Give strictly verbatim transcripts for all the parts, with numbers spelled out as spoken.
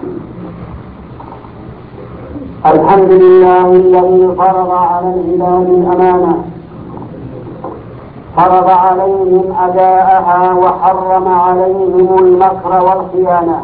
الحمد لله الذي فرض على العباد الأمانة، فرض عليهم أداءها وحرم عليهم المكر والخيانة.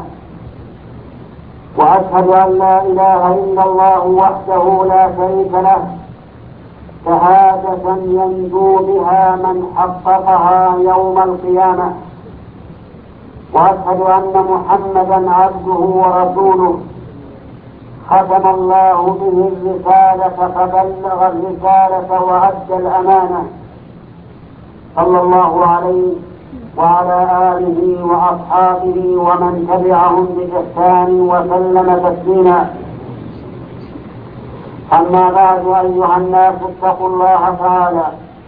وأشهد أن لا إله إلا الله وحده لا شريك له، شهادة ينجو بها من حققها يوم القيامة. وأشهد أن محمدا عبده ورسوله، ختم الله به الرسالة فبلغ الرسالة وأدى الأمانة، صلى الله عليه وعلى آله وأصحابه ومن تبعهم بإحسان وسلم تسليما. أما بعد، أيها الناس اتقوا الله تعالى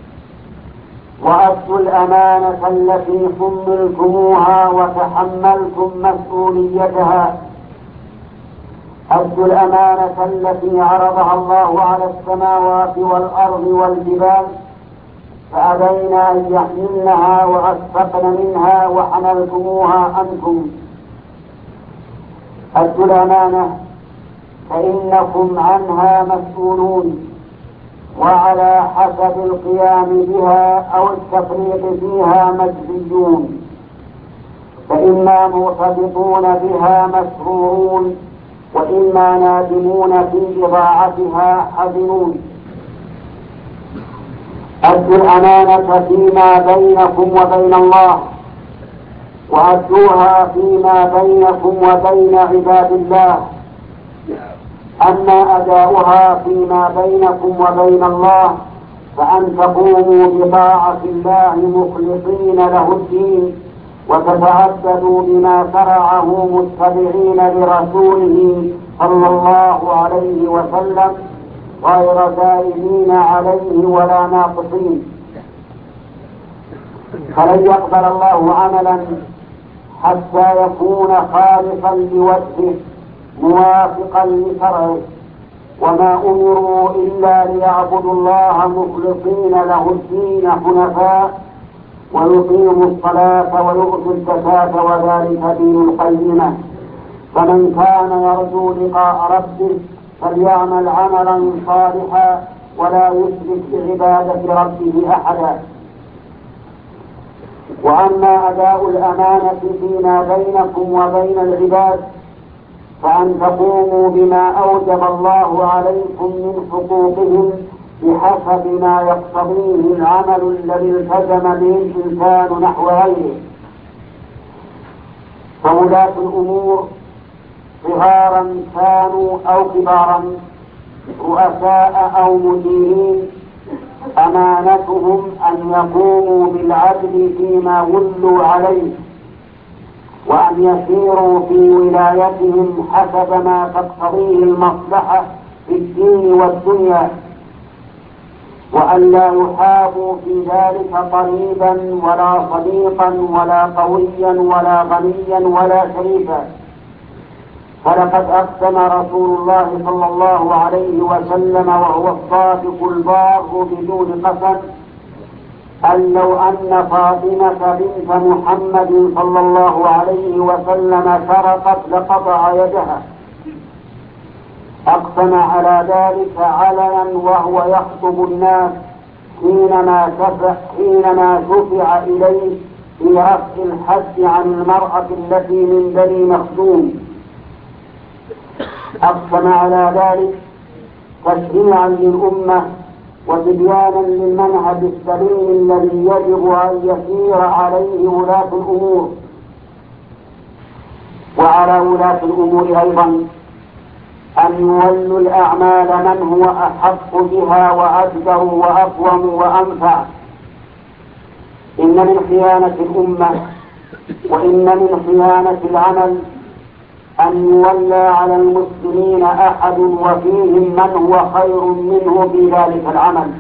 وأدوا الأمانة التي حملتموها وتحملتم مسؤوليتها. أدوا الأمانة التي عرضها الله على السماوات والأرض والجبال، فأبين أن يحملنها وأشفقن منها وحملتموها أنتم. أدوا الأمانة فإنكم عنها مسؤولون، وعلى حسب القيام بها أو التفريط فيها مجزيون، فإما مرتبطون بها مسرورون، وإما نادمون في إضاعتها حزنون. أدوا الأمانة فيما بينكم وبين الله، وأدوها فيما بينكم وبين عباد الله. أما أداؤها فيما بينكم وبين الله فأن تقوموا بطاعة الله مخلصين له الدين، وتتعبدوا بما شرعه متبعين لرسوله صلى الله عليه وسلم، غير زائدين عليه ولا ناقصين. فلن يقبل الله عملا حتى يكون خالصا لوجهه موافقا لشرعه، وما أمروا إلا ليعبدوا الله مخلصين له الدين حنفاء، ويقيموا الصلاة ويؤتوا الزكاة، وذلك دين القيمة. فمن كان يرجو لقاء ربه فليعمل عملا صالحا ولا يشرك بعبادة ربه أحدا. وأما أداء الأمانة فيما بينكم وبين العباد فأن تقوموا بما أوجب الله عليكم من حقوقهم بحسب ما يقتضيه العمل الذي التزم به الإنسان نحو غيره. فولاة الأمور صغارا كانوا أو كبارا، رؤساء أو مديرين، أمانتهم أن يقوموا بالعدل فيما ولوا عليه، وأن يسيروا في ولايتهم حسب ما تقتضيه المصلحة في الدين والدنيا، وأن لا يحابوا في ذلك قريبا ولا صديقا ولا قويا ولا غنيا ولا شريفا. فلقد أقسم رسول الله صلى الله عليه وسلم وهو الصادق البار بدون قسم أن لو أن فاطمة بنت محمد صلى الله عليه وسلم سرقت لقطع يدها. أقسم على ذلك علنا وهو يخطب الناس حينما شفع حينما شفع إليه في رفع الحد عن المرأة التي من بني مخزوم. أقسم على ذلك تشريعا للأمة وتبيانا للمنهج السليم الذي يجب أن يسير عليه ولاة الأمور. وعلى ولاة الأمور أيضا أن يولوا الأعمال من هو أحق بها وأجدر وأقوم وأنفع. إن من خيانة الأمة وإن من خيانة العمل أن يولى على المسلمين أحد وفيهم من هو خير منه في ذلك العمل.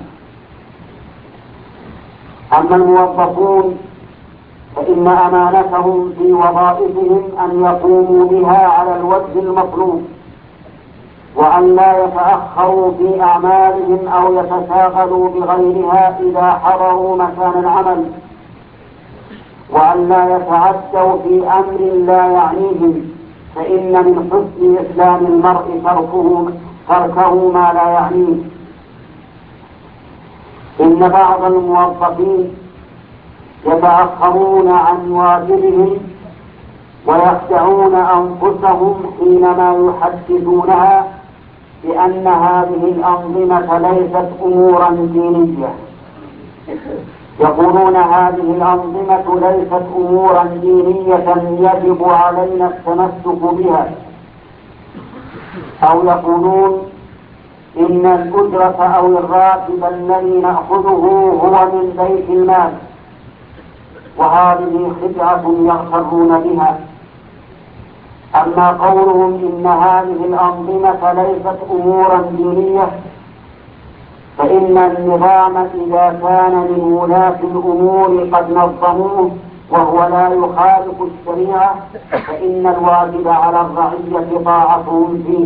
أما الموظفون فإن أمانتهم في وظائفهم أن يقوموا بها على الوجه المطلوب، وأن لا يتأخروا في أعمالهم أو يتشاغلوا بغيرها إذا حضروا مكان العمل، وأن لا يتعدوا في أمر لا يعنيهم، فإن من حسن إسلام المرء تركه, تركه ما لا يعنيه. إن بعض الموظفين يتأخرون عن واجبهم ويخدعون أنفسهم حينما يحدثونها بأن هذه الأنظمة ليست أمورا دينية. يقولون هذه الأنظمة ليست أمورا دينية يجب علينا التمسك بها، أو يقولون إن الأجرة أو الراتب الذي نأخذه هو من بيت المال، وهذه خدعة يغترون بها. أما قولهم إن هذه الأنظمة ليست أمورا دينية، فإن النظام إذا كان من ولاة الأمور قد نظموه وهو لا يخالف الشريعة، فإن الواجب على الرعية طاعتهم فيه.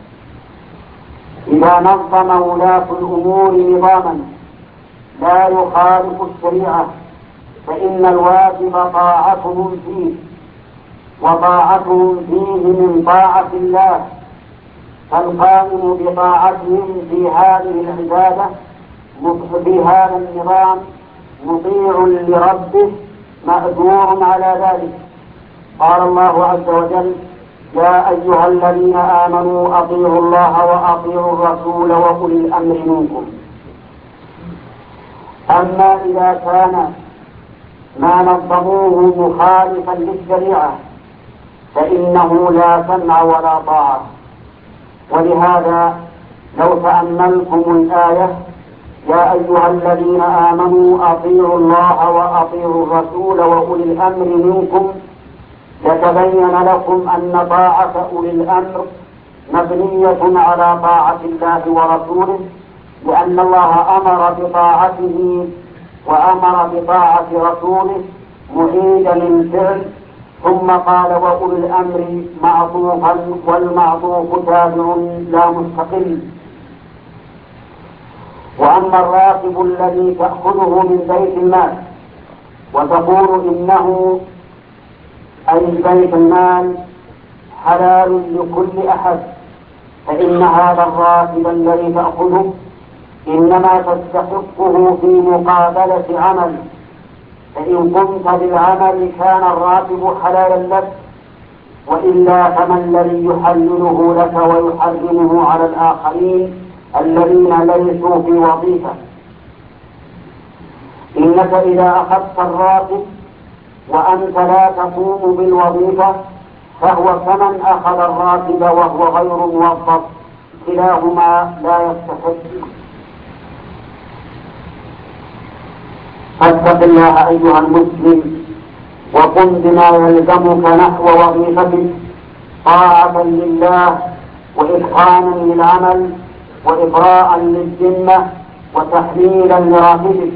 إذا نظم ولاة الأمور نظاما لا يخالف الشريعة، فإن الواجب طاعتهم فيه، وطاعتهم فيه من طاعة الله. فالقائم بطاعتهم في هذه العبادة في هذا النظام مطيع لربه مأجور على ذلك. قال الله عز وجل: يا أيها الذين آمنوا أطيعوا الله وأطيعوا الرسول وأولي الأمر منكم. أما إذا كان ما نظموه مخالفا للشريعة فإنه لا سمع ولا طاعة. ولهذا لو تأملتم الآية: يا أيها الذين آمنوا أطيعوا الله وأطيعوا الرسول وأولي الأمر منكم، يتبين لكم أن طاعة أولي الأمر مبنية على طاعة الله ورسوله، لأن الله أمر بطاعته وأمر بطاعة رسوله معيدا للفعل، ثم قال وأولي الأمر معطوفا، والمعطوف تابع لا مستقل. وأما الراتب الذي تأخذه من بيت المال وتقول إنه أي بيت المال حلال لكل أحد، فإن هذا الراتب الذي تأخذه إنما تستحقه في مقابلة عمل، فإن قمت بالعمل كان الراتب حلالا لك، وإلا فما الذي يحلله لك ويحرمه على الآخرين الذين ليسوا في وظيفة؟ إنك إذا أخذت الراتب وأنت لا تقوم بالوظيفة فهو كمن أخذ الراتب وهو غير موظف، كلاهما لا يستحق. فاتق الله أيها المسلم وقم بما يلزمك نحو وظيفتك طاعة لله وإتقانا للعمل وإبراء للذمة وتحليلا لراتبك.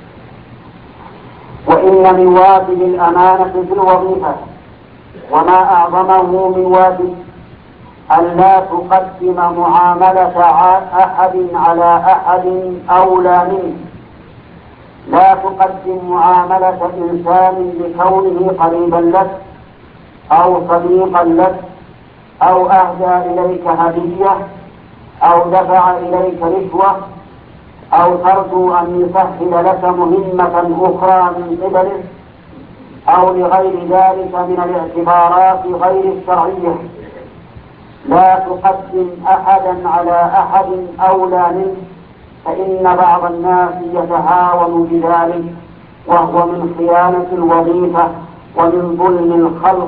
وإن من واجب الأمانة في الوظيفة وما أعظمه من واجب أن لا تقدم معاملة أحد على أحد أولى منه. لا تقدم معاملة إنسان لكونه قريبا لك أو صديقا لك أو أهدى إليك هدية أو دفع إليك رشوة أو ترجو أن يسهل لك مهمة أخرى من قبله أو لغير ذلك من الاعتبارات غير الشرعية. لا تقدم أحدا على أحد أولى منه، فإن بعض الناس يتهاون بذلك، وهو من خيانة الوظيفة ومن ظلم الخلق.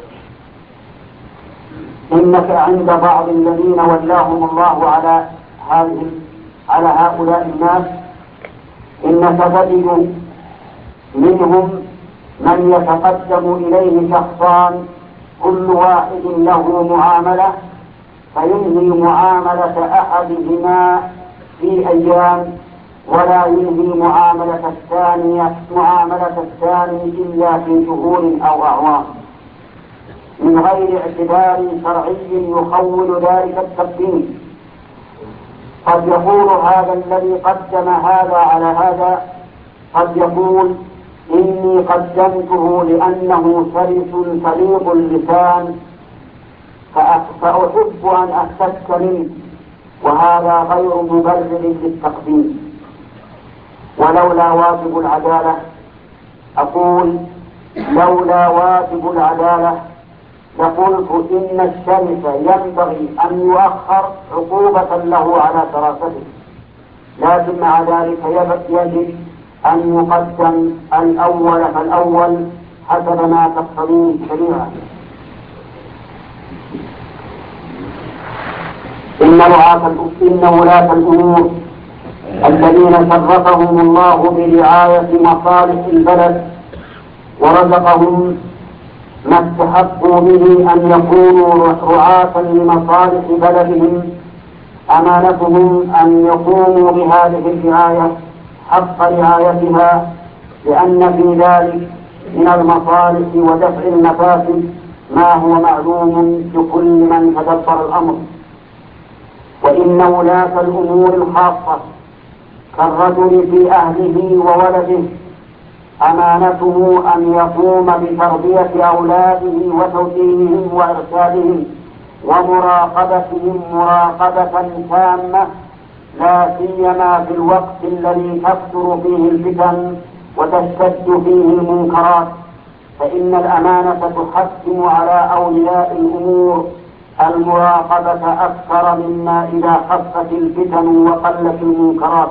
إنك عند بعض الذين ولاهم الله على هذه على هؤلاء الناس إنك تجد منهم من يتقدم إليه شخصان كل واحد له معاملة، فينهي معاملة أحدهما في أيام ولا ينهي معاملة الثانية معاملة الثاني إلا في شهور أو أعوام، من غير اعتبار شرعي يخول ذلك التقديم. قد يقول هذا الذي قدم هذا على هذا، قد يقول إني قدمته لأنه سلس سليق اللسان فأحب أن أحتك منه، وهذا غير مبرر للتقديم. ولولا واجب العدالة، أقول لولا واجب العدالة لقلت إن الشرف ينبغي أن يؤخر عقوبة له على شرافته، لكن مع ذلك يجب أن يقدم الأول فالأول حسب ما تقتضيه الشريعة. إن ولاة الأمور الذين شرفهم الله برعاية مصالح البلد ورزقهم ما استحقوا به أن يكونوا رعاة لمصالح بلدهم، أمانتهم أن يقوموا بهذه الرعاية حق رعايتها، لأن في ذلك من المصالح ودفع المفاسد ما هو معلوم لكل من تدبر الأمر. وإن ولاة الأمور الخاصة كالرجل في أهله وولده أمانته أن يقوم بتربية أولاده وتوجيههم وإرشادهم ومراقبتهم مراقبة تامة، لا سيما في الوقت الذي تكثر فيه الفتن وتشتد فيه المنكرات، فإن الأمانة تحتم على أولياء الأمور المراقبة أكثر مما إذا خفت الفتن وقلت المنكرات.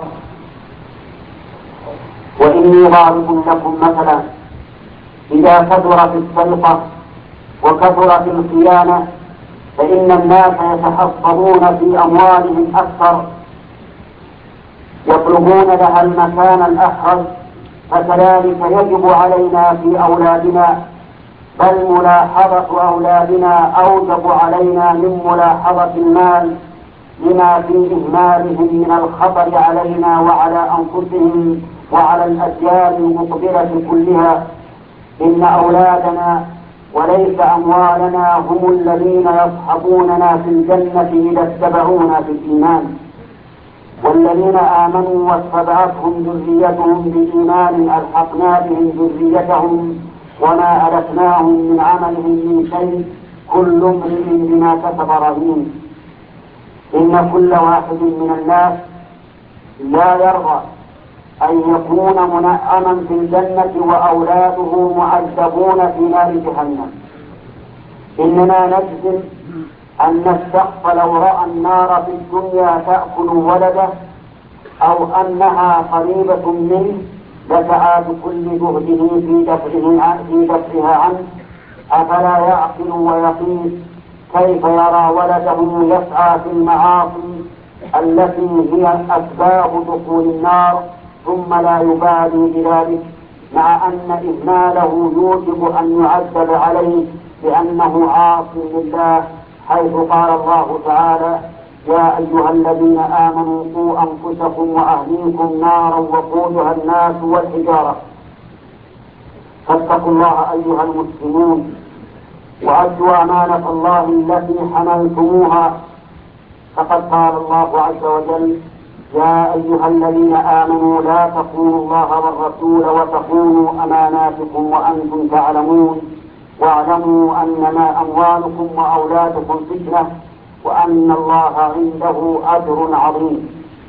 وإني ضارب لكم مثلا، إذا كثرت السرقة وكثرت الخيانة فإن الناس يتحفظون في أموالهم أكثر، يطلبون لها المكان الأحرز، فكذلك يجب علينا في أولادنا، بل ملاحظة أولادنا أوجب علينا من ملاحظة المال لما في إهمالهم من الخطر علينا وعلى أنفسهم وعلى الأجيال المقبلة كلها. إن أولادنا وليس أموالنا هم الذين يصحبوننا في الجنة إذا اتبعونا في الإيمان، والذين آمنوا واتبعتهم ذريتهم بإيمان ألحقنا بهم ذريتهم وما ألتناهم من عملهم من شيء، كل امرئ بما كسب رهين. إن كل واحد من الناس لا يرضى أن يكون منعما في الجنة وأولاده معذبون في نار جهنم. إننا نجزم أن الشخص لو رأى النار في الدنيا تأكل ولده أو أنها قريبة منه لسعى بكل جهده في دفعه في دفعها عنه، أفلا يعقل ويقيس كيف يرى ولده يسعى في المعاصي التي هي أسباب دخول النار ثم لا يبالي بذلك، مع أن إهماله يوجب أن يعذب عليه لأنه عاص لله، حيث قال الله تعالى: يا أيها الذين آمنوا قوا أنفسكم وأهليكم نارا وقودها الناس والحجارة. فاتقوا الله أيها المسلمون وأدوا أمانة الله التي حملتموها، فقد قال الله عز وجل: يا أيها الذين آمنوا لا تخونوا الله والرسول وتخونوا أماناتكم وأنتم تعلمون، واعلموا أنما أموالكم وأولادكم فتنة وأن الله عنده أجر عظيم.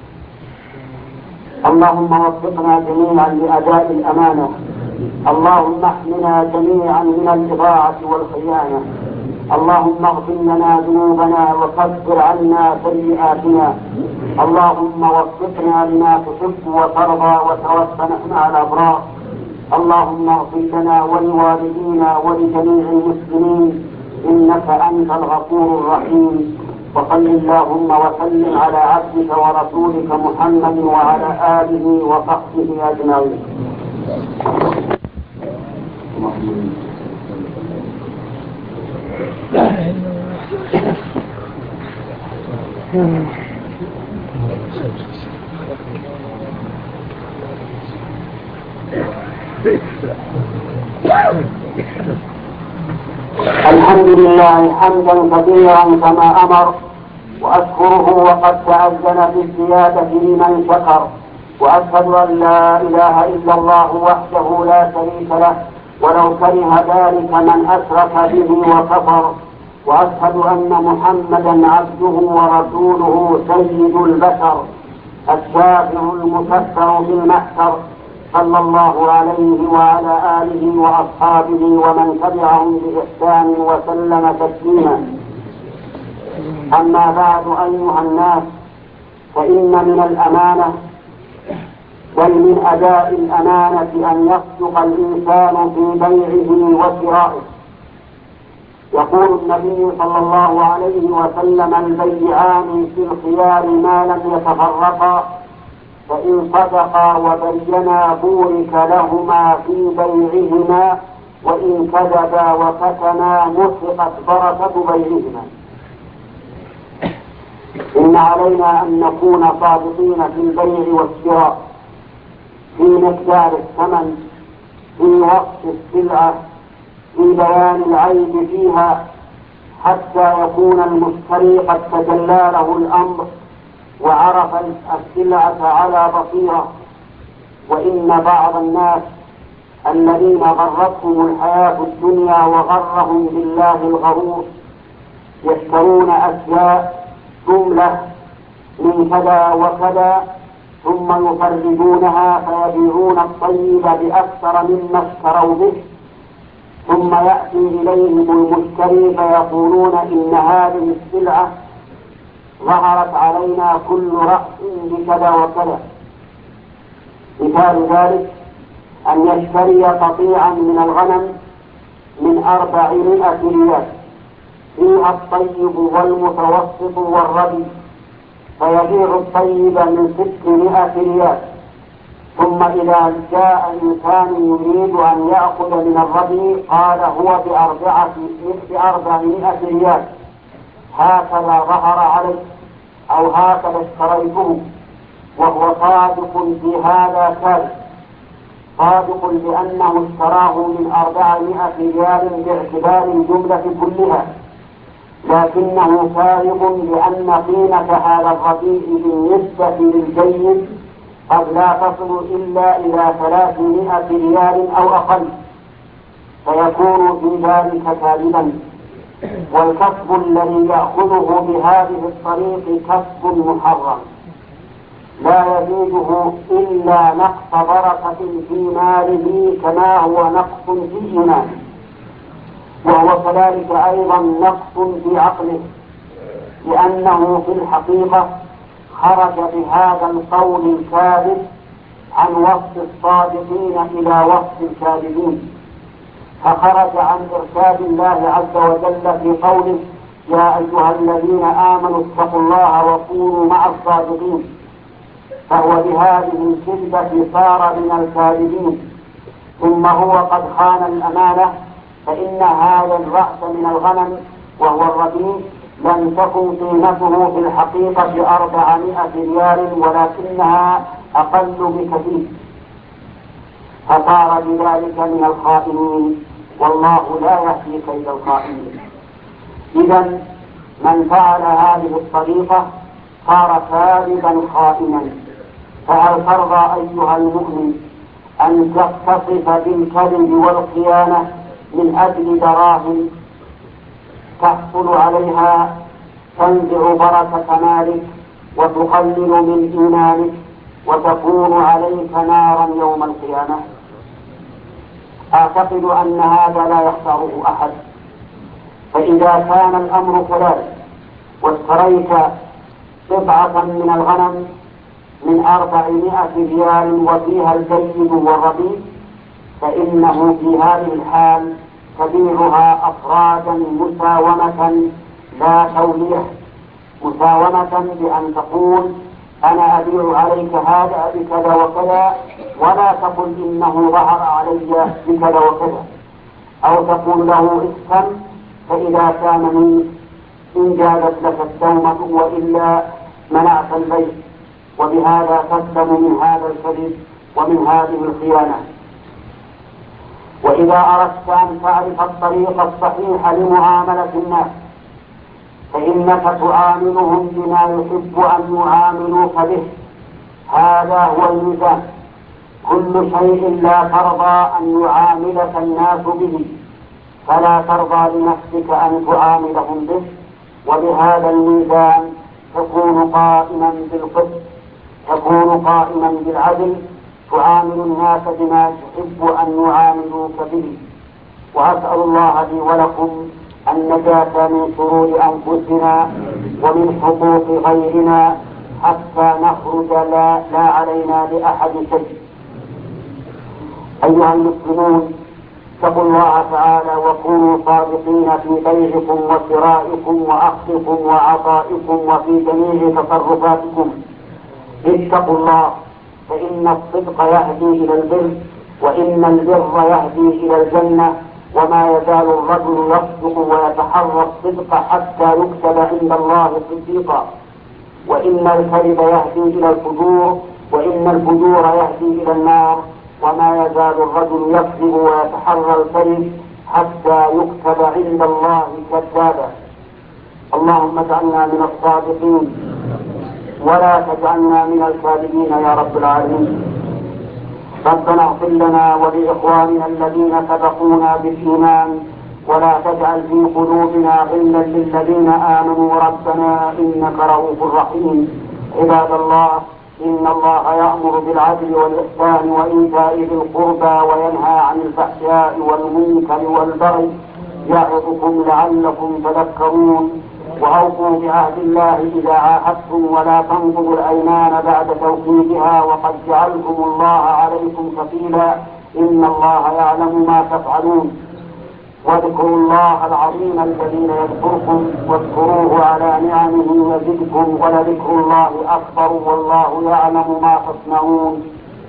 اللهم وفقنا جميعا لأداء الأمانة، اللهم احمنا جميعا من الإضاعة والخيانة، اللهم اغفر لنا ذنوبنا وكفر عنا سيئاتنا، اللهم وفقنا لما تحب وترضى وتوفنا مع الأبرار، اللهم اغفر لنا ولوالدينا ولجميع المسلمين إنك أنت الغفور الرحيم. وصل اللهم وسلم على عبدك ورسولك محمد وعلى آله وصحبه أجمعين. الحمد لله حمدا كثيرا كما أمر، وأشكره وقد تأذن بالزيادة لمن شكر، وأشهد أن لا إله إلا الله وحده لا شريك له ولو كره ذلك من أشرك به وكفر، وأشهد أن محمدا عبده ورسوله سيد البشر الشافع المكفر في المحشر، صلى الله عليه وعلى آله وأصحابه ومن تبعهم بإحسان وسلم تسليما. أما بعد أيها الناس، فإن من الأمانة بل من أداء الأمانة أن يصدق الإنسان في بيعه وشرائه. يقول النبي صلى الله عليه وسلم: البيعان في الخيار ما لم يتفرقا، فإن صدقا وبينا بورك لهما في بيعهما، وإن كذبا وكتما محقت بركة بيعهما. إن علينا أن نكون صادقين في البيع والشراء، في مقدار الثمن، في وصف السلعة، في بيان العيب فيها، حتى يكون المشتري قد تجلى له الأمر وعرف السلعة على بصيرة. وإن بعض الناس الذين غرتهم الحياة الدنيا وغرهم بالله الغرور يشترون أشياء جملة من كذا وكذا، ثم يفرجونها فيبيعون الطيب بأكثر مما اشتروا به، ثم يأتي إليهم المشتري فيقولون: إن هذه السلعة ظهرت علينا كل رأس بكذا وكذا. مثال ذلك أن يشتري قطيعا من الغنم من أربعمائة ريال فيها الطيب والمتوسط والردي، فيبيع الطيب من ستمائة ريال، ثم إذا جاء إنسان يريد أن يأخذ من الردي قال: هو بأربعمائة ريال، هكذا ظهر عليه أو هكذا اشتريته، وهو صادق في هذا كاذب، صادق لأنه اشتراه من أربعمائة ريال باعتبار الجملة كلها، لكنه كاذب لأن قيمة هذا الرديء بالنسبة للجيد قد لا تصل إلا إلى ثلاثمائة ريال أو أقل، فيكون في ذلك كاذبا. والكسب الذي يأخذه بهذه الطريق كسب محرم لا يزيده إلا نقص بركة في ماله، كما هو نقص في إيمانه، وهو كذلك أيضا نقص في عقله، لأنه في الحقيقة خرج بهذا القول الكاذب عن وصف الصادقين إلى وصف الكاذبين، فخرج عن إرشاد الله عز وجل في قوله: يا أيها الذين آمنوا اتقوا الله وكونوا مع الصادقين، فهو بهذه الكذبة صار من الكاذبين. ثم هو قد خان الأمانة، فإن هذا الرأس من الغنم وهو الرديء لم تكن قيمته في الحقيقة أربعمائة ريال، ولكنها أقل بكثير، فصار بذلك من الخائنين، والله لا يهدي كيد الخائنين. إذن من فعل هذه الطريقة صار كاذبا خائنا. فهل ترضى أيها المؤمن أن تتصف بالكذب والخيانة من أجل دراهم تحصل عليها تنزع بركة مالك وتقلل من إيمانك وتكون عليك نارا يوم القيامة؟ أعتقد أن هذا لا يختاره أحد. فإذا كان الأمر كذلك واشتريت قطعة من الغنم من أربعمائة ريال وفيها الجيد والرديء، فإنه في هذه الحال تبيعها أفرادا مساومة لا توليح، مساومة بأن تقول: أنا أبيع عليك هذا بكذا وكذا، ولا تقل إنه ظهر علي بكذا وكذا، أو تقول له: اسكن، فإذا كان من إن جازت لك التومة وإلا منعت البيع. وبهذا تسلم من هذا الكذب ومن هذه الخيانة. وإذا أردت أن تعرف الطريق الصحيح لمعاملة الناس، فإنك تعاملهم بما يحب أن يعاملوك به، هذا هو الميزان. كل شيء لا ترضى أن يعاملك الناس به، فلا ترضى لنفسك أن تعاملهم به، وبهذا الميزان تكون قائما بالقسط، تكون قائما بالعدل، تعامل الناس بما تحب أن يعاملوك به. وأسأل الله لي ولكم النجاة من شرور أنفسنا ومن حقوق غيرنا حتى نخرج لا, لا علينا لأحد شيء. أيها المسلمون، اتقوا الله تعالى وكونوا صادقين في بيعكم وشرائكم وأخذكم وعطائكم وفي جميع تصرفاتكم. اتقوا الله، فإن الصدق يهدي إلى البر، وإن البر يهدي إلى الجنة، وما يزال الرجل يصدق ويتحرى الصدق حتى يكتب عند الله صديقا. وإن الكذب يهدي إلى الفجور، وإن الفجور يهدي إلى النار، وما يزال الرجل يكذب ويتحرى الكذب حتى يكتب عند الله كذابا. اللهم اجعلنا من الصادقين ولا تجعلنا من الكاذبين يا رب العالمين. ربنا اغفر لنا ولإخواننا الذين سبقونا بالإيمان، ولا تجعل في قلوبنا غلا للذين آمنوا ربنا إنك رؤوف رحيم. عباد الله، إن الله يأمر بالعدل والإحسان وإيتاء ذي القربى وينهى عن الفحشاء والمنكر والبغي يعظكم لعلكم تذكرون. وأوفوا بعهد الله إذا عاهدتم، ولا تنقضوا الأيمان بعد توكيدها، وقد جعلكم الله عليكم كفيلا، إن الله يعلم ما تفعلون. واذكروا الله العظيم الجليل يذكركم، واذكروه على نعمه يزدكم، ولذكر الله أكبر والله يعلم ما تصنعون.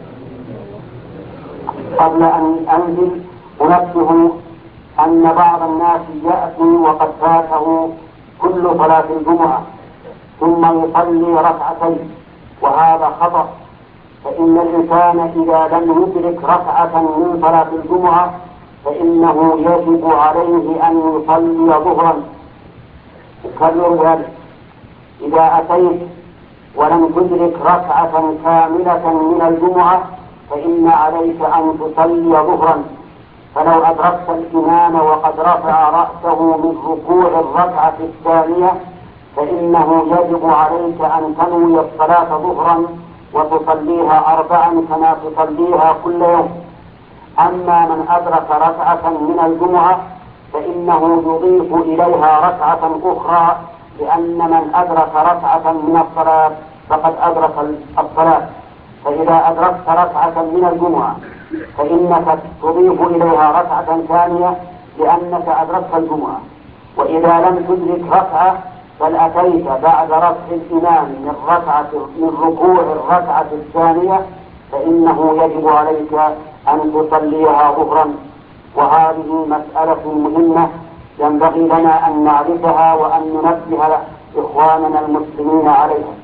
قبل أن أنزل أنبه أن بعض الناس يأتي وقد فاته كل صلاة الجمعة ثم يصلي ركعتين، وهذا خطأ. فإن الإنسان إذا لم يدرك ركعة من صلاة الجمعة فإنه يجب عليه أن يصلي ظهرا. أكرر ذلك، إذا أتيت ولم تدرك ركعة كاملة من الجمعة فإن عليك أن تصلي ظهرا. فلو أدركت الإمام وقد رفع رأسه من ركوع الركعة الثانية فإنه يجب عليك أن تنوي الصلاة ظهرا وتصليها أربعا كما تصليها كل يوم. أما من أدرك ركعة من الجمعة فإنه يضيف إليها ركعة أخرى، لأن من أدرك ركعة من الصلاة فقد أدرك الصلاة. فإذا أدركت ركعة من الجمعة فإنك تضيف إليها ركعة ثانية لأنك أدركت الجمعة. وإذا لم تدرك ركعة بل أتيت بعد رفع الإمام من ركعة من ركوع الركعة الثانية فإنه يجب عليك أن تصليها ظهرا. وهذه مسألة مهمة ينبغي لنا أن نعرفها وأن ننبه إخواننا المسلمين عليها.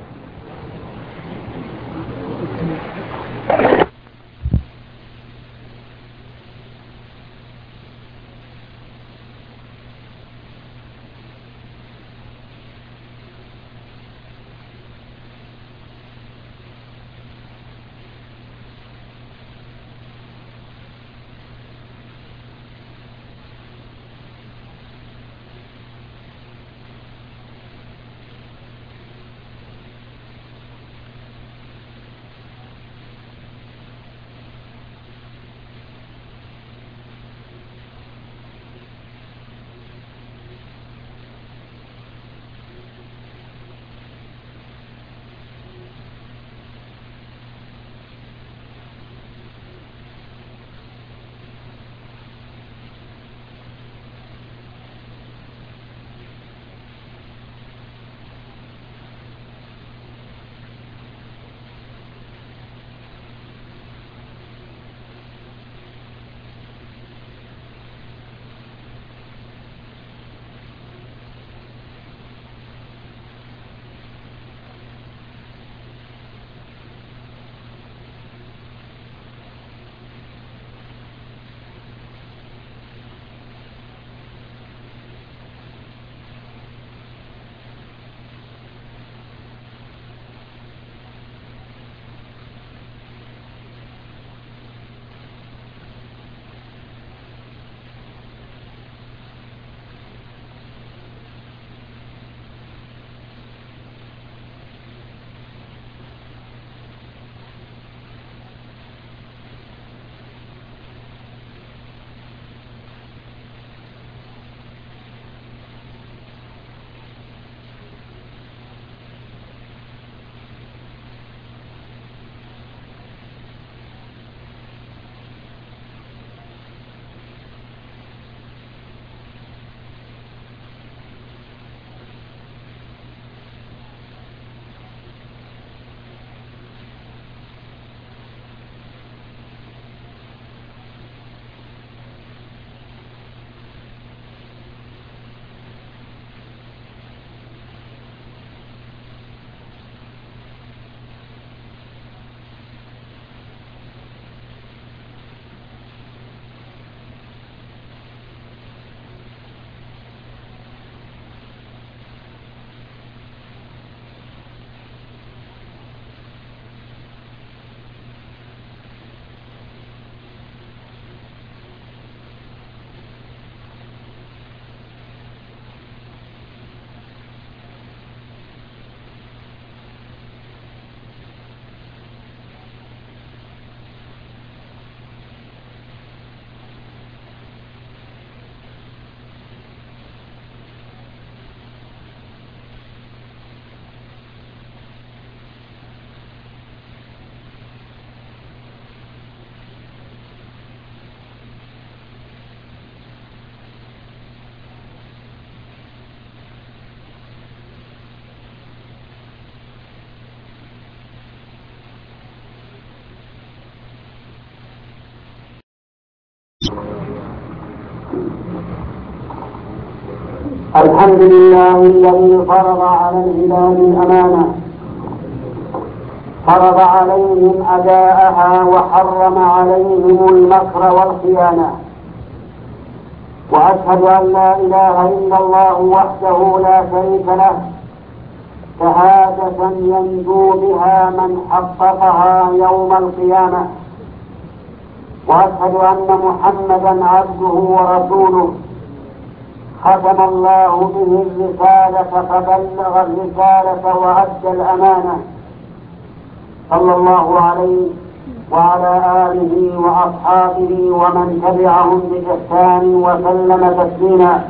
الحمد لله الذي فرض على العباد الأمانة، فرض عليهم أداءها وحرم عليهم المكر والخيانة. وأشهد أن لا إله إلا الله وحده لا شريك له، شهادة ينجو بها من حققها يوم القيامة. وأشهد أن محمدا عبده ورسوله، ختم الله به الرسالة فبلغ الرسالة وأدى الأمانة، صلى الله عليه وعلى آله وأصحابه ومن تبعهم بإحسان وسلم تسليما.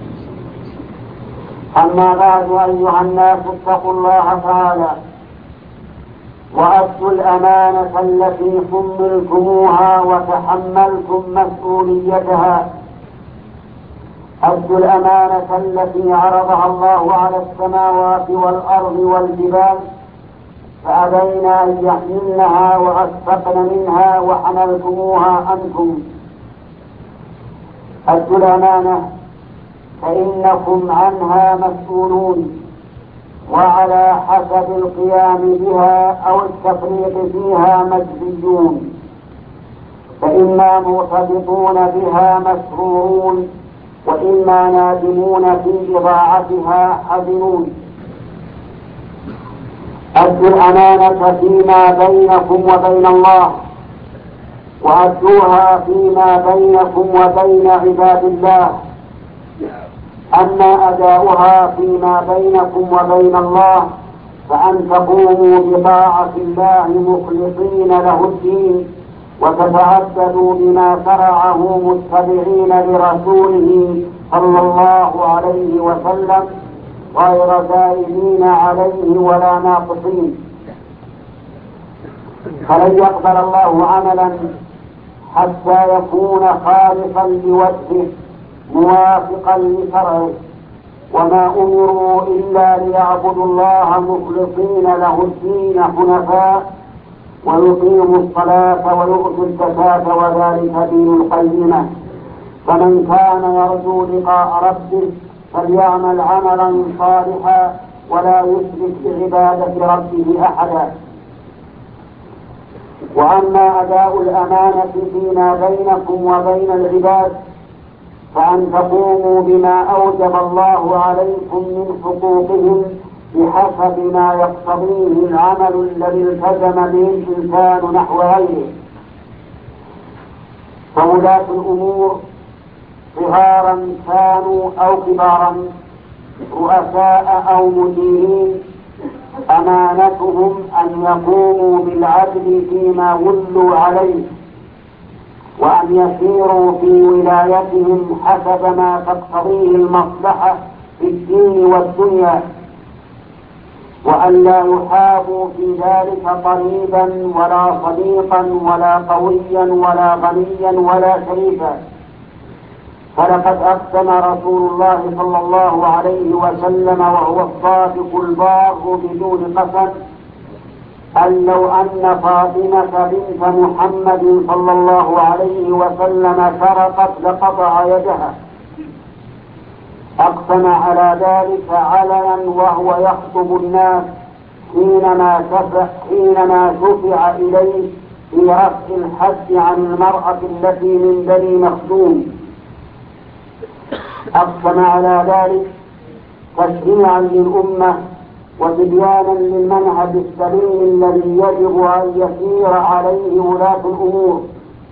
أما بعد، أيها الناس اتقوا الله تعالى وأدوا الأمانة التي حملتموها وتحملتم مسؤوليتها. أدوا الأمانة التي عرضها الله على السماوات والأرض والجبال، فأبين أن يحملنها وأشفقن منها وحملتموها أنتم. أدوا الأمانة فإنكم عنها مسؤولون، وعلى حسب القيام بها أو التفريط فيها مجزيون، فإما مرتبطون بها مسرورون، وإما نادمون في إضاعتها حزنون. أدوا الأمانة فيما بينكم وبين الله، وأدوها فيما بينكم وبين عباد الله. أما أداؤها فيما بينكم وبين الله فأن تقوموا بطاعة الله مخلصين له الدين، وتتعبدوا بما شرعه متبعين لرسوله صلى الله عليه وسلم، غير زائدين عليه ولا ناقصين. فلن يقبل الله عملا حتى يكون خالصا لوجهه موافقا لشرعه، وما أمروا إلا ليعبدوا الله مخلصين له الدين حنفاء، ويقيموا الصلاة ويؤتوا الزكاة، وذلك دين القيمة. فمن كان يرجو لقاء ربه فليعمل عملا صالحا ولا يشرك بعبادة ربه أحدا. وأما أداء الأمانة فيما بينكم وبين العباد فأن تقوموا بما أوجب الله عليكم من حقوقهم بحسب ما يقتضيه العمل الذي التزم به الإنسان نحو غيره. فولاة الأمور صغارا كانوا أو كبارا، رؤساء أو مديرين، أمانتهم أن يقوموا بالعدل فيما ولوا عليه، وأن يسيروا في ولايتهم حسب ما تقتضيه المصلحة في الدين والدنيا، وأن لا يحابوا في ذلك قريبا ولا صديقا ولا قويا ولا غنيا ولا شريفا. فلقد أقسم رسول الله صلى الله عليه وسلم وهو الصادق البار بدون قسم أن لو أن فاطمة بنت محمد صلى الله عليه وسلم سرقت لقطع يدها. أقسم على ذلك علنا وهو يخطب الناس حينما شفع حينما شفع إليه في رفع الحد عن المرأة التي من بني مخزوم. أقسم على ذلك تشريعا للأمة وتبيانا للمنهج السليم الذي يجب أن يسير عليه ولاة الأمور.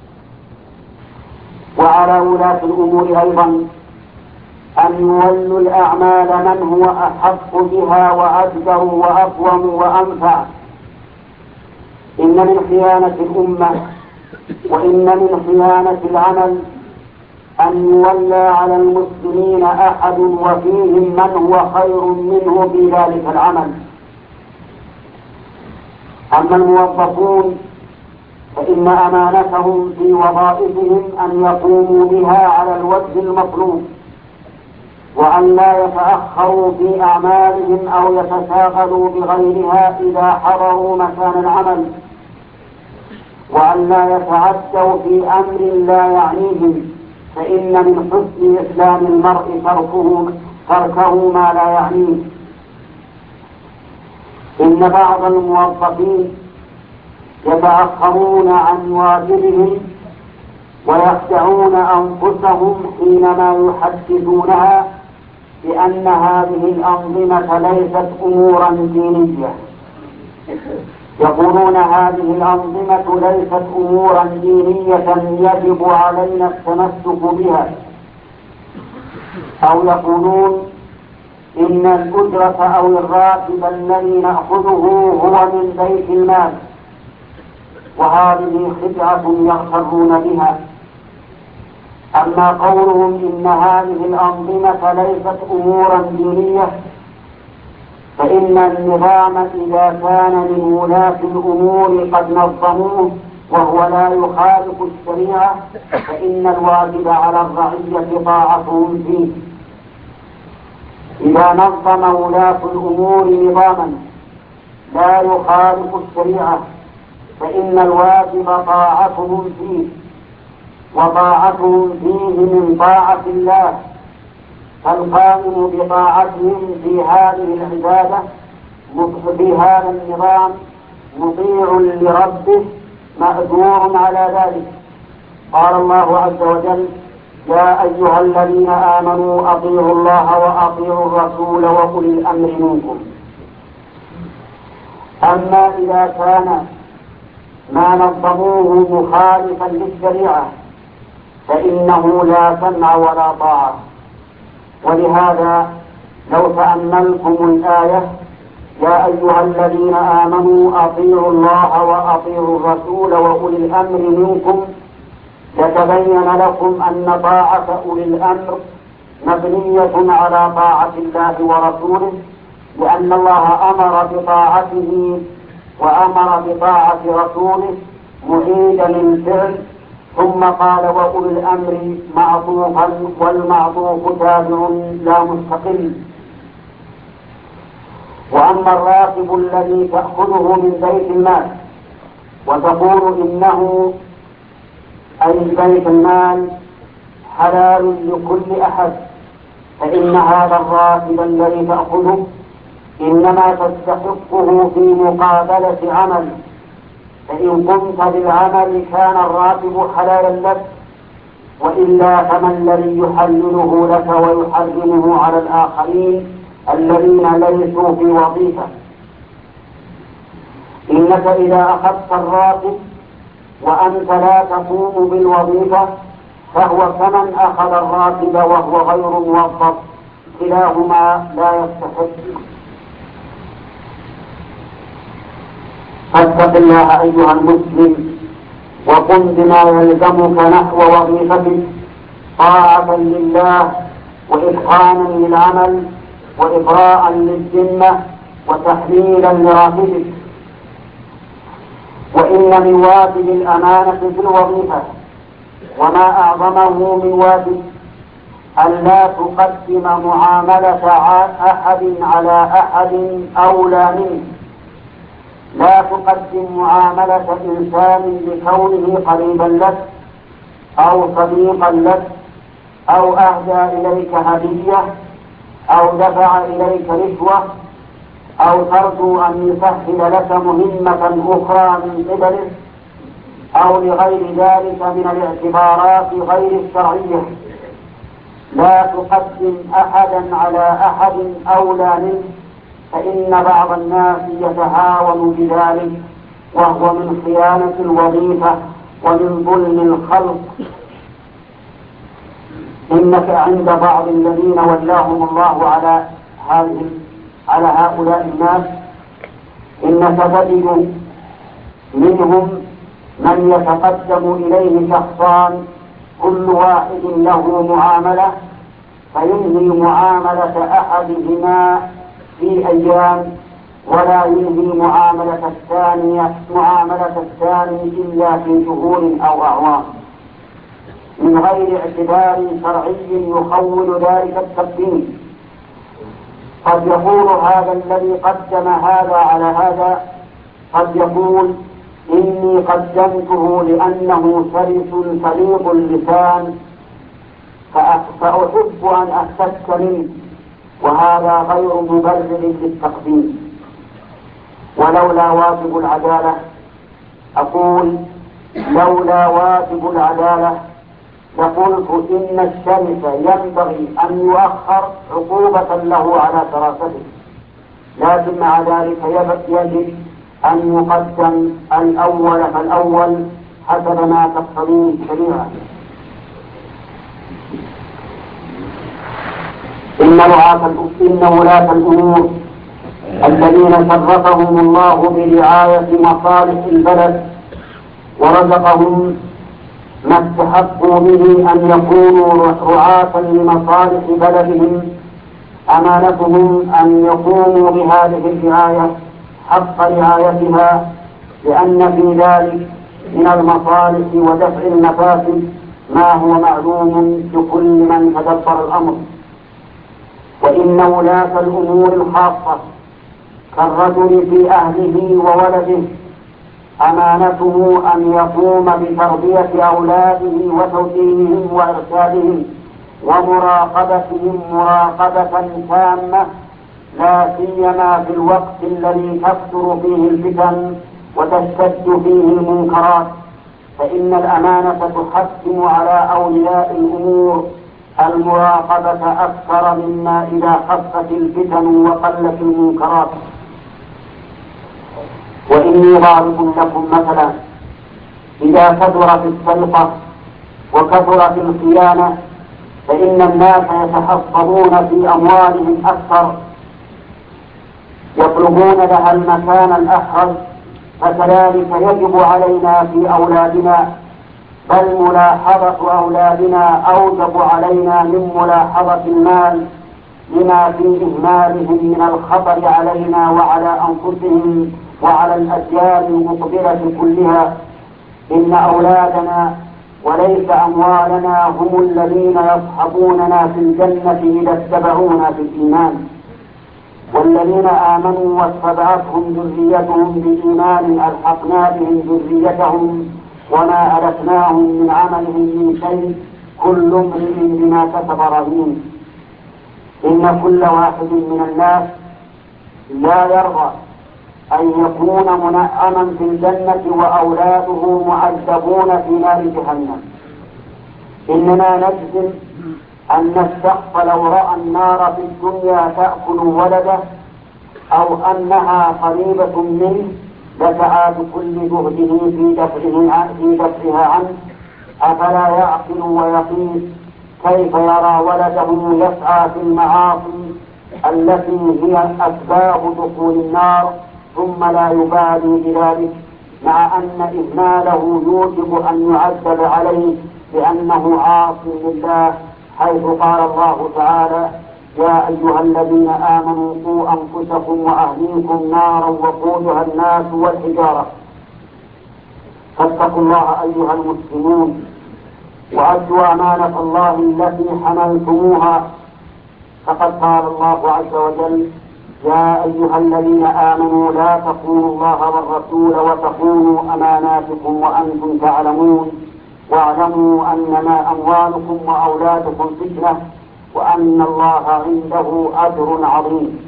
وعلى ولاة الأمور أيضا أن يولوا الأعمال من هو أحق بها وأجدر وأقوم وأنفع. إن من خيانة الأمة وإن من خيانة العمل أن يولى على المسلمين أحد وفيهم من هو خير منه في ذلك العمل. أما الموظفون فإن أمانتهم في وظائفهم أن يقوموا بها على الوجه المطلوب، وأن لا يتأخروا في أعمالهم أو يتشاغلوا بغيرها إذا حضروا مكان العمل، وأن لا يتعدوا في أمر لا يعنيهم، فإن من حسن إسلام المرء تركه تركه ما لا يعنيه. إن بعض الموظفين يتأخرون عن واجبهم ويخدعون أنفسهم حينما يحدثونها بأن هذه الأنظمة ليست أمورا دينية. يقولون هذه الأنظمة ليست أمورا دينية يجب علينا التمسك بها، أو يقولون إن الأجرة أو الراتب الذي نأخذه هو من بيت المال، وهذه خدعة يغترون بها. أما قولهم إن هذه الأنظمة ليست أمورا دينية، فإن النظام إذا كان من ولاة الأمور قد نظموه وهو لا يخالف الشريعة، فإن الواجب على الرعية طاعتهم فيه. إذا نظم ولاة الأمور نظاما لا يخالف الشريعة، فإن الواجب طاعتهم فيه، وطاعتهم فيه من طاعة الله، فالقائم بطاعتهم في هذه العبادة في هذا النظام مطيع لربه مأجور على ذلك. قال الله عز وجل: يا أيها الذين آمنوا أطيعوا الله وأطيعوا الرسول وأولي الأمر منكم. أما إذا كان ما نظموه مخالفا للشريعة فإنه لا سمع ولا طاعة. ولهذا لو تأملتم الآية: يا أيها الذين آمنوا أطيعوا الله وأطيعوا الرسول وأولي الأمر منكم، يتبين لكم أن طاعة أولي الأمر مبنية على طاعة الله ورسوله، لأن الله أمر بطاعته وأمر بطاعة رسوله معيدا للفعل، ثم قال وأولي الأمر معطوفا، والمعطوف تابع لا مستقل. وأما الراتب الذي تأخذه من بيت المال وتقول إنه أي بيت المال حلال لكل أحد، فإن هذا الراتب الذي تأخذه إنما تستحقه في مقابلة عمل، فإن قمت بالعمل كان الراتب حلالا لك، وإلا فما الذي يحلله لك ويحرمه على الآخرين الذين ليسوا في وظيفة؟ إنك إذا أخذت الراتب وأنت لا تقوم بالوظيفة فهو كمن أخذ الراتب وهو غير موظف، كلاهما لا يستحق. فاتق الله أيها المسلم وقم بما يلزمك نحو وظيفتك طاعة لله وإتقانا للعمل وإبراء للذمة وتحليلا لراتبك. وإن من واجب الأمانة في الوظيفة وما أعظمه من واجب أن لا تقدم معاملة أحد على أحد أولى منه. لا تقدم معاملة إنسان بكونه قريبا لك أو صديقا لك أو أهدى إليك هدية أو دفع إليك رشوة أو ترجو أن يسهل لك مهمة أخرى من قبله أو لغير ذلك من الاعتبارات غير الشرعية. لا تقدم أحدا على أحد أولى منه، فإن بعض الناس يتهاون بذلك، وهو من خيانة الوظيفة ومن ظلم الخلق. إنك عند بعض الذين ولاهم الله على هذه على هؤلاء الناس إنك تجد منهم من يتقدم إليه شخصان كل واحد له معاملة، فينهي معاملة أحدهما في أيام ولا ينهي معاملة الثانية معاملة الثاني إلا في شهور أو أعوام، من غير اعتبار شرعي يخول ذلك التقديم. قد يقول هذا الذي قدم هذا على هذا، قد يقول إني قدمته لأنه سلس سليط اللسان فأحب أن أحتك منه، وهذا غير مبرر للتقديم. ولولا واجب العدالة، أقول لولا واجب العدالة لقلت إن الشرف ينبغي أن يؤخر عقوبة له على شرافته، لكن مع ذلك يجب أن يقدم الأول فالأول حسب ما تقتضيه الشريعة. إن رعاة إن ولاة الأمور الذين شرفهم الله برعاية مصالح البلد ورزقهم ما استحقوا به أن يكونوا رعاة لمصالح بلدهم، أمانتهم أن يقوموا بهذه الرعاية حق رعايتها، لأن في ذلك من المصالح ودفع المفاسد ما هو معلوم لكل من تدبر الأمر. وإن ولاة الأمور الخاصة كالرجل في أهله وولده أمانته أن يقوم بتربية أولاده وتوجيههم وإرشادهم ومراقبتهم مراقبة تامة، لا سيما في الوقت الذي تكثر فيه الفتن وتشتد فيه المنكرات، فإن الأمانة تحتم على أولياء الأمور المراقبة أكثر مما إذا خفت الفتن وقلت المنكرات. وإني ضارب لكم مثلا، إذا كثرت السرقة وكثرت الخيانة فإن الناس يتحفظون في أموالهم أكثر، يطلبون لها المكان الأحرز، فكذلك يجب علينا في أولادنا، بل ملاحظة أولادنا أوجب علينا من ملاحظة المال لما في إهمالهم من الخطر علينا وعلى أنفسهم وعلى الأجيال المقبلة كلها. إن أولادنا وليس أموالنا هم الذين يصحبوننا في الجنة إذا اتبعونا في الإيمان، والذين آمنوا واتبعتهم ذريتهم بإيمان ألحقنا بهم ذريتهم وما ألتناهم من عملهم من شيء، كل امرئ بما كسب رهين. إن كل واحد من الناس لا يرضى أن يكون منعما في الجنة وأولاده معذبون في نار جهنم. إننا نجزم أن الشخص لو رأى النار في الدنيا تأكل ولده أو أنها قريبة منه لسعى بكل جهده في دفعه في دفعها عنه، أفلا يعقل ويقيس كيف يرى ولده يسعى في المعاصي التي هي أسباب دخول النار ثم لا يبالي بذلك، مع أن إهماله يوجب أن يعذب عليه لأنه عاص لله، حيث قال الله تعالى: يا أيها الذين آمنوا قوا أنفسكم وأهليكم نارا وقودها الناس والحجارة. فاتقوا الله أيها المسلمون وأدوا أمانة الله التي حملتموها، فقد قال الله عز وجل: يا أيها الذين آمنوا لا تخونوا الله والرسول وتخونوا أماناتكم وأنتم تعلمون واعلموا أنما أموالكم وأولادكم فتنة وأن الله عنده أجر عظيم.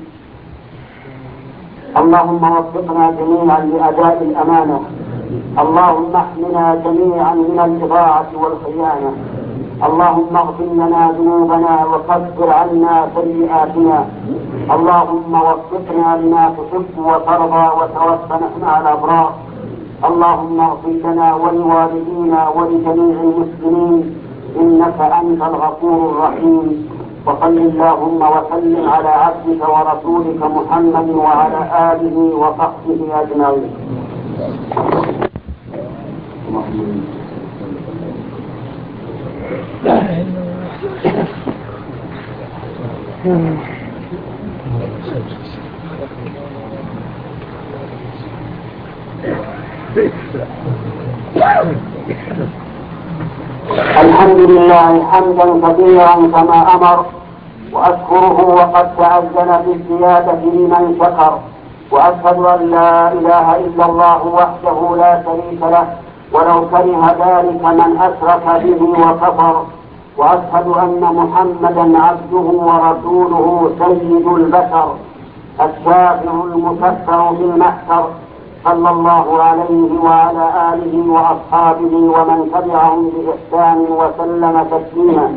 اللهم وفقنا جميعا لأداء الأمانة، اللهم احمنا جميعا من الإضاعة والخيانة، اللهم اغفر لنا ذنوبنا وكفر عنا سيئاتنا، اللهم وفقنا لما تحب وترضى وتوفنا مع الأبرار، اللهم اغفر لنا ولوالدينا ولجميع المسلمين إنك أنت الغفور الرحيم. وصل اللهم وسلم على عبدك ورسولك محمد وعلى آله وصحبه أجمعين. الحمد لله حمدا كثيرا كما أمر، وأشكره وقد تأذن بالزيادة لمن شكر، وأشهد أن لا إله إلا الله وحده لا شريك له ولو كره ذلك من أشرك به وكفر، وأشهد أن محمدا عبده ورسوله سيد البشر الشافع المكفر في المحشر، صلى الله عليه وعلى آله وأصحابه ومن تبعهم بإحسان وسلم تسليما.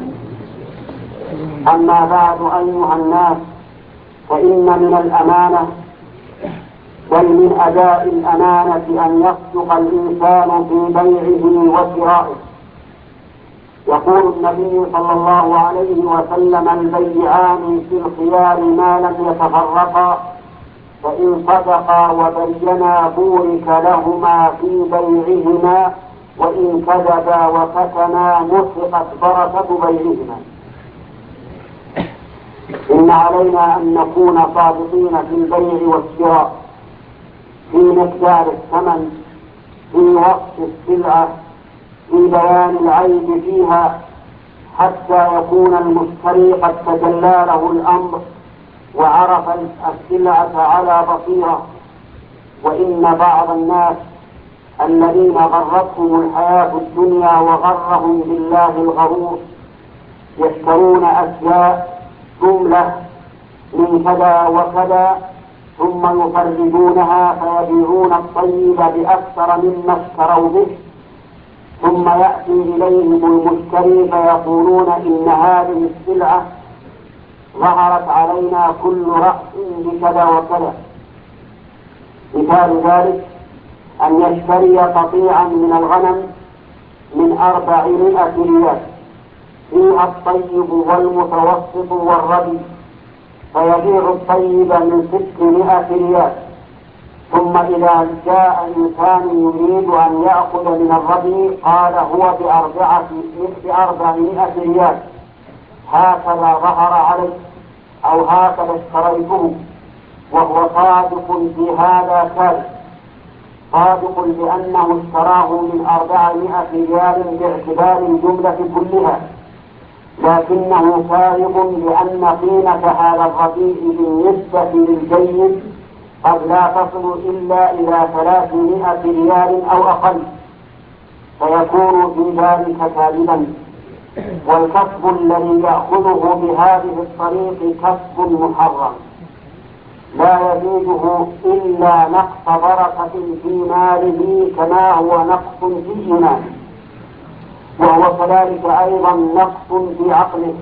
أما بعد أيها الناس، فإن من الأمانة بل من أداء الأمانة أن يصدق الإنسان في بيعه وشرائه. يقول النبي صلى الله عليه وسلم: البيعان في الخيار ما لم يتفرقا، فإن صدقا وبينا بورك لهما في بيعهما، وإن كذبا وكتما محقت بركة بيعهما. إن علينا أن نكون صادقين في البيع والشراء، في مقدار الثمن، في وصف السلعة، في بيان العيب فيها، حتى يكون المشتري قد تجلى له الأمر وعرف السلعة على بصيرة. وإن بعض الناس الذين غرتهم الحياة الدنيا وغرهم بالله الغرور يشترون أشياء جملة من كذا وكذا، ثم يفردونها فيبيعون الطيب بأكثر مما اشتروا به، ثم يأتي إليهم المشتري فيقولون: إن هذه السلعة ظهرت علينا كل رأس بكذا وكذا. مثال ذلك أن يشتري قطيعا من الغنم من أربعمائة ريال فيها الطيب والمتوسط والردي، فيبيع الطيب من ستمائة ريال، ثم إذا جاء إنسان يريد أن يأخذ من الردي قال: هو بأربعمائة ريال، هكذا ظهر عليه أو هكذا اشتريته، وهو صادق في هذا كاذب، صادق لأنه اشتراه من أربعمائة ريال باعتبار الجملة كلها، لكنه كاذب لأن قيمة هذا الرديء بالنسبة للجيد قد لا تصل إلا إلى ثلاثمائة ريال أو أقل، فيكون في ذلك كاذبا. والكسب الذي يأخذه بهذه الطريق كسب محرم لا يزيده إلا نقص بركة في ماله، كما هو نقص في إيمانه، وهو كذلك أيضا نقص في عقله،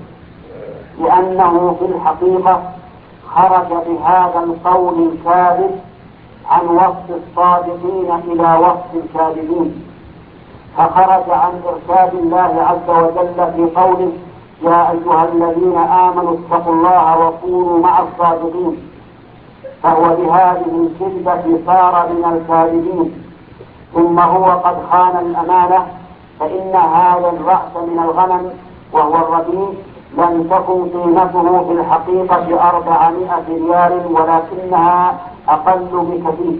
لأنه في الحقيقة خرج بهذا القول الكاذب عن وصف الصادقين إلى وصف الكاذبين، فخرج عن إرشاد الله عز وجل في قوله: يا أيها الذين آمنوا اتقوا الله وكونوا مع الصادقين، فهو بهذه الكذبة صار من الكاذبين. ثم هو قد خان الأمانة، فإن هذا الرأس من الغنم وهو الرديء لم تكن قيمته في الحقيقة أربعمائة ريال، ولكنها أقل بكثير،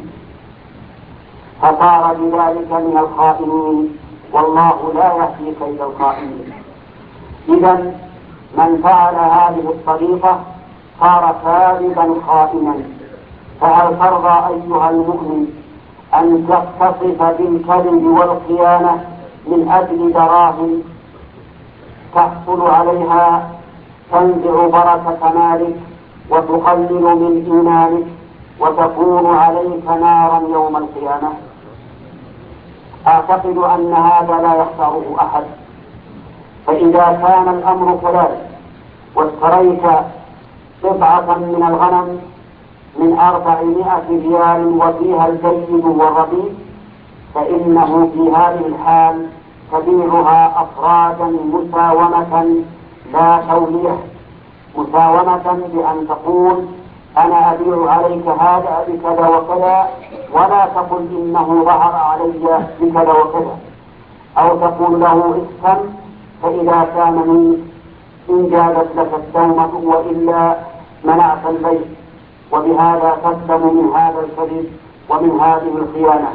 فصار بذلك من الخائنين، والله لا يهدي كيد الخائنين. إذن من فعل هذه الطريقة صار كاذبا خائنا. فهل ترضى أيها المؤمن أن تتصف بالكذب والخيانة من أجل دراهم تحصل عليها تنزع بركة مالك وتقلل من إيمانك وتكون عليك نارا يوم القيامة؟ أعتقد أن هذا لا يخسره أحد. فإذا كان الأمر كذلك واشتريت قطعة من الغنم من أربعمائة ريال وفيها الجيد والرديء، فإنه في هذه الحال تبيعها أفرادا مساومة لا توليح، مساومة بأن تقول: أنا أبيع عليك هذا بكذا وكذا، ولا تقل إنه ظهر علي بكذا وكذا، أو تقول له اسكن، فإذا كان منك إن جازت لك التومة وإلا منعت البيع، وبهذا تسلم من هذا الكذب ومن هذه الخيانة.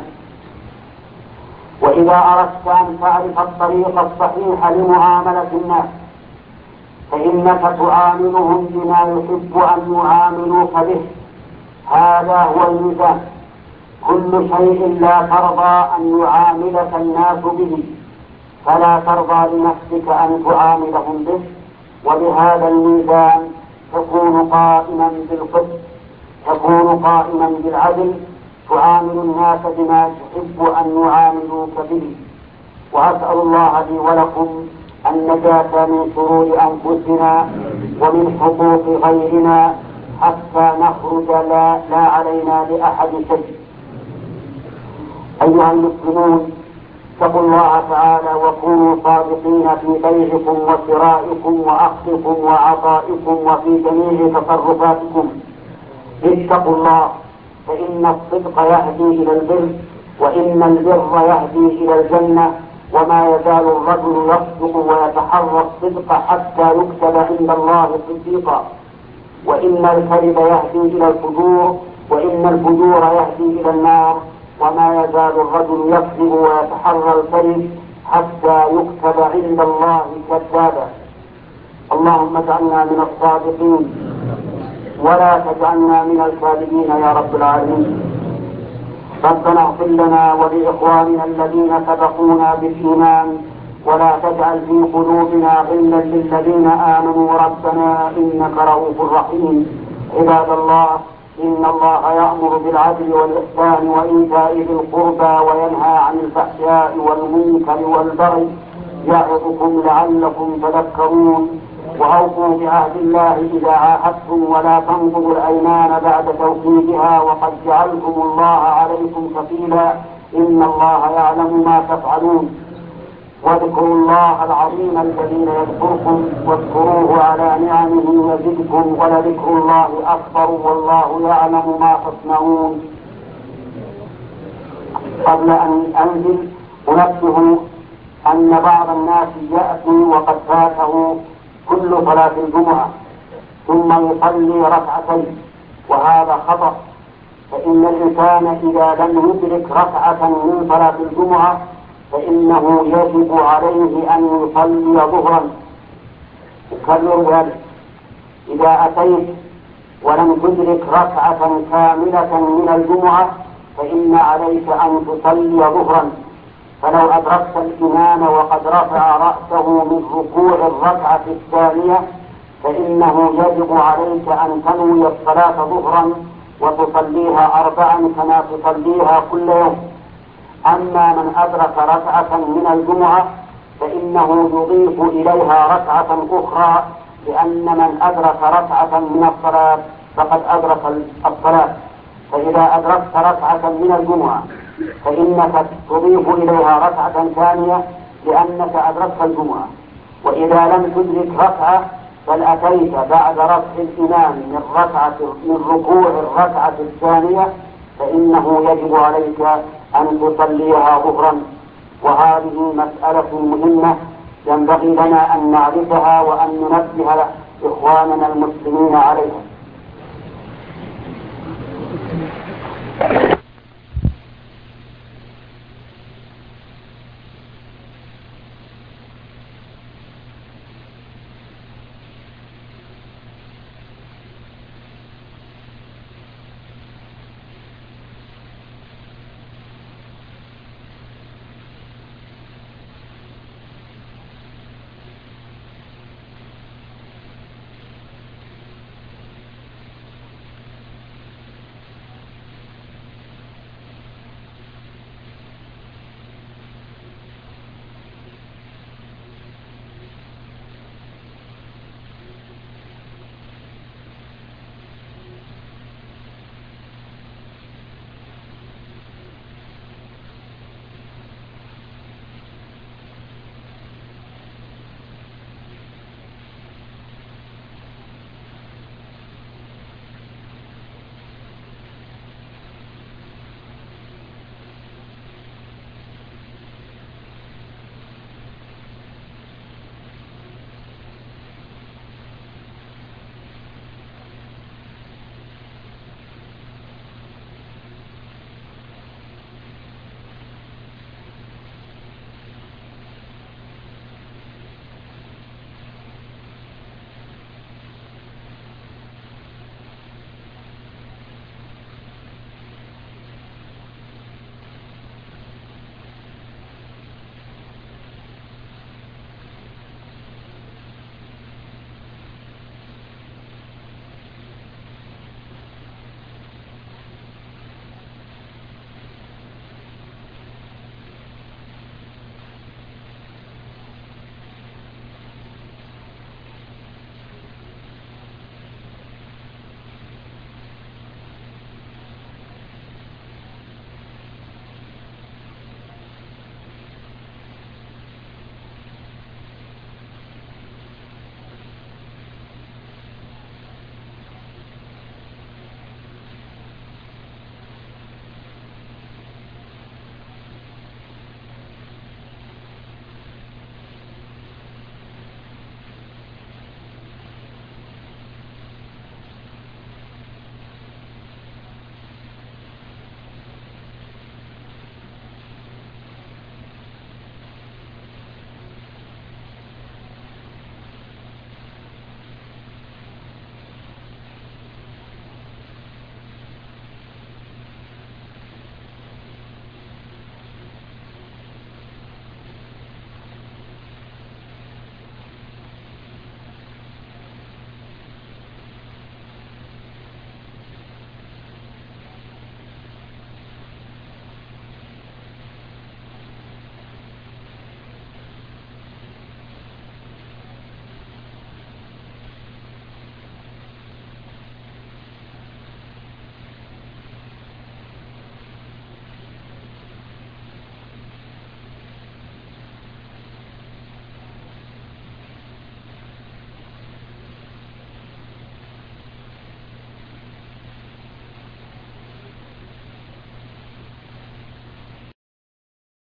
وإذا أردت أن تعرف الطريق الصحيح لمعاملة الناس فإنك تعاملهم بما يحب أن يعاملوك به، هذا هو الميزان. كل شيء لا ترضى أن يعاملك الناس به فلا ترضى لنفسك أن تعاملهم به، وبهذا الميزان تكون قائما بالقسط، تكون قائما بالعدل، تعامل الناس بما تحب أن يعاملوك به. وأسأل الله لي ولكم النجاة من شرور أنفسنا ومن حقوق غيرنا حتى نخرج لا, لا علينا لأحد شيء. أيها المسلمون، اتقوا الله تعالى وكونوا صادقين في بيعكم وشرائكم وأخذكم وعطائكم وفي جميع تصرفاتكم. اتقوا الله، فإن الصدق يهدي إلى البر، وإن البر يهدي إلى الجنة، وما يزال الرجل يصدق ويتحرى الصدق حتى يكتب عند الله صديقا. وإن الكذب يهدي إلى الفجور، وإن الفجور يهدي إلى النار، وما يزال الرجل يكذب ويتحرى الكذب حتى يكتب عند الله كذابا. اللهم اجعلنا من الصادقين ولا تجعلنا من الكاذبين يا رب العالمين. ربنا اغفر لنا ولإخواننا الذين سبقونا بالإيمان، ولا تجعل في قلوبنا غلا للذين آمنوا ربنا إنك رؤوف رحيم. عباد الله، إن الله يأمر بالعدل والإحسان وإيتاء ذي القربى وينهى عن الفحشاء والمنكر والبغي يعظكم لعلكم تذكرون. وأوفوا بعهد الله إذا عاهدتم، ولا تنقضوا الأيمان بعد توكيدها، وقد جعلتم الله عليكم كفيلا، إن الله يعلم ما تفعلون. واذكروا الله العظيم الجليل يذكركم، واذكروه على نعمه يزدكم، ولذكر الله أكبر والله يعلم ما تصنعون. قبل أن أنزل أنبه أن بعض الناس يأتي وقد فاته كل صلاة الجمعة ثم يصلي ركعتين، وهذا خطأ. فإن الإنسان إذا لم يدرك ركعة من صلاة الجمعة فإنه يجب عليه أن يصلي ظهرا. أكرر ذلك، إذا أتيت ولم تدرك ركعة كاملة من الجمعة فإن عليك أن تصلي ظهرا. فلو أدركت الإمام وقد رفع رأسه من ركوع الركعة الثانية فإنه يجب عليك أن تنوي الصلاة ظهرا وتصليها أربعا كما تصليها كل يوم. أما من أدرك ركعة من الجمعة فإنه يضيف إليها ركعة أخرى، لأن من أدرك ركعة من الصلاة فقد أدرك الصلاة. فإذا أدركت ركعة من الجمعة فإنك تضيف إليها ركعة ثانية لأنك أدركت الجمعة. وإذا لم تدرك ركعة بل أتيت بعد رفع الإمام من ركعة من ركوع الركعة الثانية فإنه يجب عليك أن تصليها ظهرا. وهذه مسألة مهمة ينبغي لنا أن نعرفها وأن ننبه إخواننا المسلمين عليها.